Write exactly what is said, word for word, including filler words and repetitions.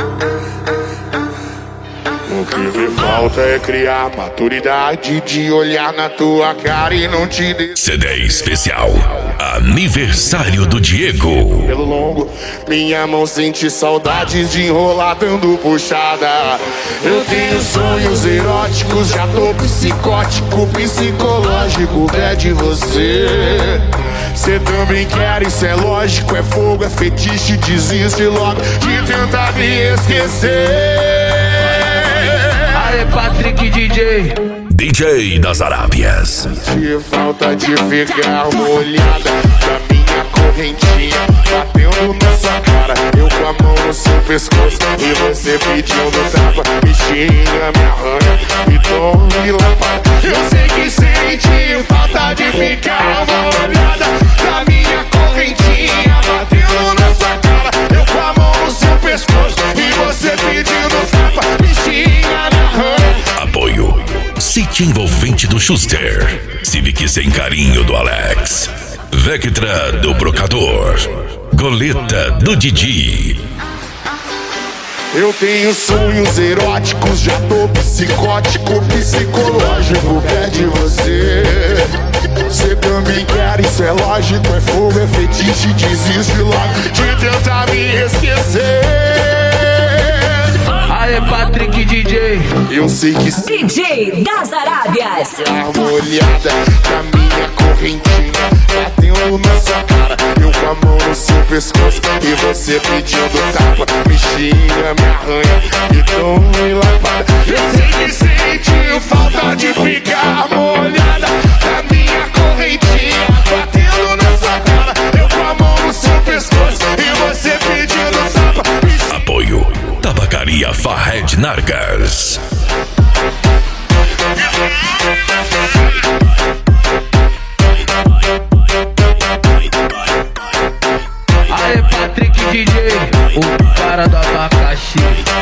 O que me falta é criar maturidade de olhar na tua cara e não te dizer. C D especial Aniversário do Diego. Pelo longo, minha mão sente saudades de enrolar dando puxada. Eu tenho sonhos eróticos, já tô psicótico, psicológico, é de você. Cê também quer, isso é lógico, é fogo, é fetiche, desiste logo de tentar me esquecer. Aê, Patrick D J, D J das Arábias. Te falta de ficar molhada da minha correntinha batendo na sua cara, eu com a mão no seu pescoço e você pedindo tapa, me xinga, me arranha, me toma e lapada. Eu sei que sente falta de ficar molhada da minha correntinha batendo na sua cara, eu com a mão no seu pescoço e você pedindo tapa, me xinga, me arranha. Apoio City Envolvente do Schuster, Civic Sem Carinho do Alex, Vectra do Brocador, Goleta do Didi. Eu tenho sonhos eróticos, já tô psicótico, psicológico, é de você. Você também quer, isso é lógico, é fogo, é fetiche, desiste logo de tentar me esquecer. aê, Patrick D J, Eu sei que D J das Arábias. tá molhada da minha correntinha batendo na sua cara, eu com a mão no seu pescoço e você pedindo tapa, me xinga, me arranha e toma e lapada. Eu sei que sente falta de ficar molhada da minha correntinha batendo na sua cara, eu com a mão no seu pescoço e você pedindo tapa, me xinga. Apoio Tabacaria Fahed Nargas. aê, Patrick D J, o cara do abacaxi.